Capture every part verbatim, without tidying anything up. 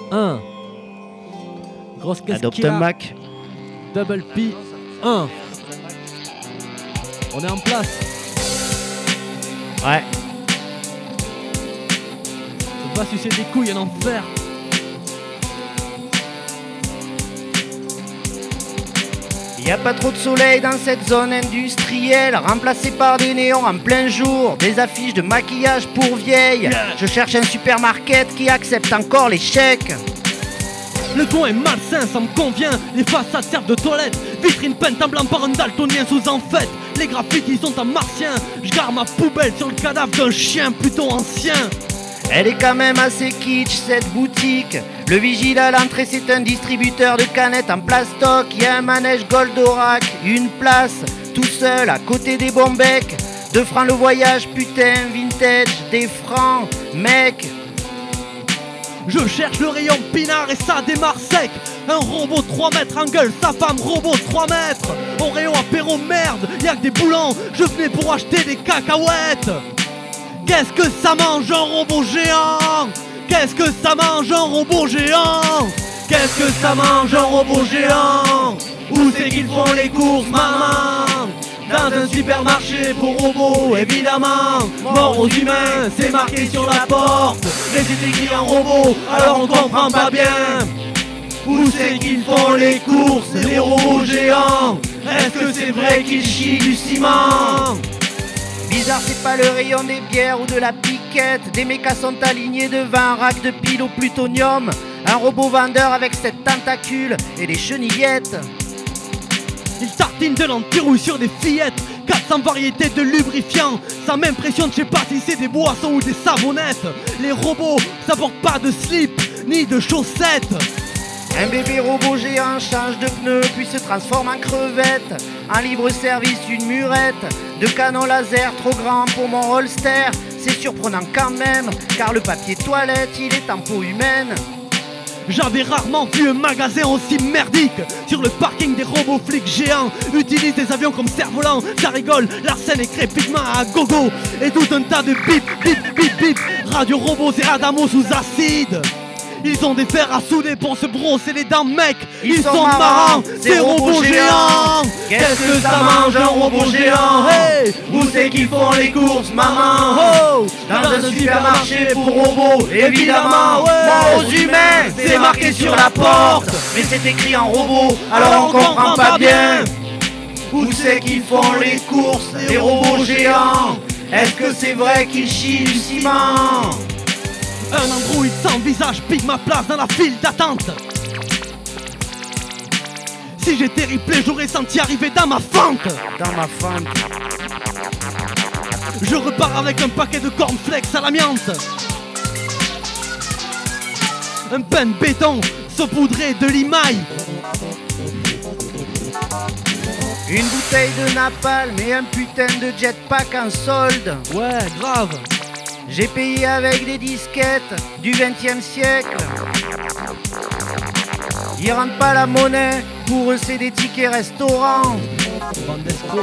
un. Grosse caisse Adopte qu'il un a. Mac. Double P un. On est en place. Ouais. On va sucer des couilles en enfer. Y a pas trop de soleil dans cette zone industrielle, remplacée par des néons en plein jour, des affiches de maquillage pour vieilles. Yeah. Je cherche un supermarket qui accepte encore les chèques. Le coin est malsain, ça me convient. Les façades servent de toilette. Vitrine peinte en blanc par un daltonien sous en fête. Les graffitis sont en martien. Je garde ma poubelle sur le cadavre d'un chien plutôt ancien. Elle est quand même assez kitsch cette boutique. Le vigile à l'entrée c'est un distributeur de canettes en plastoc. Y a un manège Goldorak, une place, tout seul à côté des bons becs. Deux francs le voyage, putain, vintage, des francs, mec. Je cherche le rayon pinard et ça démarre sec. Un robot trois mètres en gueule, sa femme robot trois mètres. Au rayon apéro merde, y'a que des boulons. Je venais pour acheter des cacahuètes. Qu'est-ce que ça mange un robot géant? Qu'est-ce que ça mange un robot géant? Qu'est-ce que ça mange un robot géant? Où c'est qu'ils font les courses, maman? Dans un supermarché pour robots, évidemment. Mort aux humains, c'est marqué sur la porte. Mais c'est écrit en robot, alors on comprend pas bien. Où c'est qu'ils font les courses, les robots géants? Est-ce que c'est vrai qu'ils chient du ciment? Bizarre, c'est pas le rayon des bières ou de la piquette. Des mécas sont alignés devant un rack de piles au plutonium. Un robot vendeur avec sept tentacules et des chenillettes. Il tartine de l'antirouille sur des fillettes. quatre cents variétés de lubrifiants. Ça m'impressionne, je sais pas si c'est des boissons ou des savonnettes. Les robots, ça porte pas de slip ni de chaussettes. Un bébé robot géant change de pneu puis se transforme en crevette. En libre service une murette. De canon laser trop grand pour mon holster. C'est surprenant quand même, car le papier toilette il est en peau humaine. J'avais rarement vu un magasin aussi merdique. Sur le parking des robots flics géants utilisent des avions comme cerf-volant. Ça rigole, l'arsène et crépitement à gogo. Et tout un tas de bip, bip, bip, bip. Radio robots et Adamo sous acide. Ils ont des fers à souder pour se brosser les dents, mec. Ils, Ils sont, sont marrants, ces robots géants. Qu'est-ce que ça mange un robot géant? Hey, où c'est qu'ils font les courses, maman? Oh, dans un supermarché pour robots, évidemment. Ouais. Mort aux humains, c'est marqué sur la porte. Mais c'est écrit en robot, alors on comprend pas bien. Où c'est qu'ils font les courses, les robots géants? Est-ce que c'est vrai qu'ils chient du ciment? Un androïde sans visage pique ma place dans la file d'attente. Si j'étais replay, j'aurais senti arriver dans ma fente. Dans ma fente. Je repars avec un paquet de cornflakes à l'amiante. Un pain de béton saupoudré de limaille. Une bouteille de napalm et un putain de jetpack en solde. Ouais, grave. J'ai payé avec des disquettes du vingtième siècle. Ils rendent pas la monnaie, pour eux c'est des tickets restaurants. Bande d'escrocs.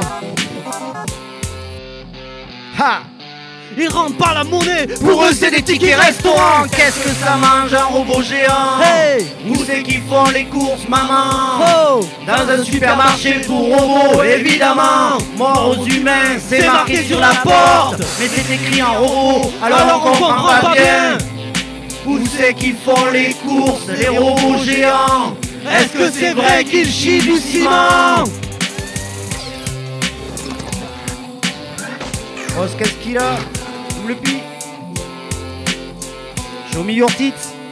Ha! Ils rendent pas la monnaie, pour eux c'est des tickets restaurants. Qu'est-ce que ça mange un robot géant? Hey! Où c'est qu'ils font les courses, maman? Oh! Dans un supermarché pour robots, évidemment. Mort aux humains, c'est marqué sur la porte. Mais c'est écrit en robot, alors, alors on comprend pas, pas bien. Où c'est qu'ils font les courses, les robots géants? Est-ce que c'est vrai qu'ils chient du ciment? Oh, qu'est-ce qu'il a? Double pi. Show me your tits.